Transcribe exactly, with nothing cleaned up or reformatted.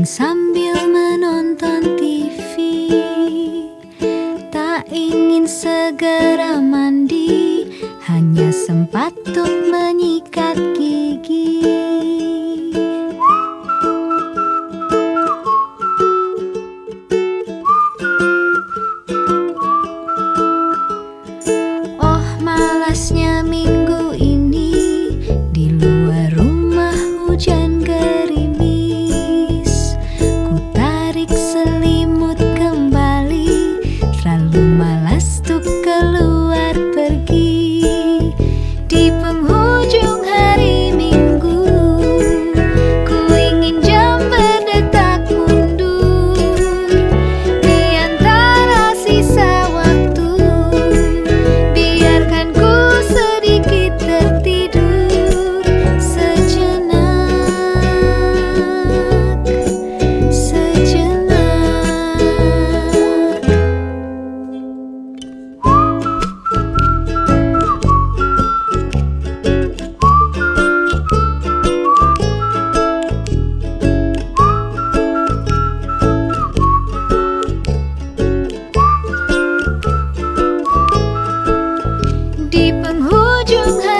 Kering sambil menonton T V, tak ingin segera mandi, hanya sempat untuk menyikat gigi. Oh, malasnya minggu ini, di luar rumah hujan gerimis. Ku tarik selimut kembali, terlalu malas untuk keluar pergi. Di penghujung hari Minggu, ku ingin jam berdetak mundur. Di antara sisa waktu, biarkan ku sedikit tertidur sejenak, sejenak. Di penghujung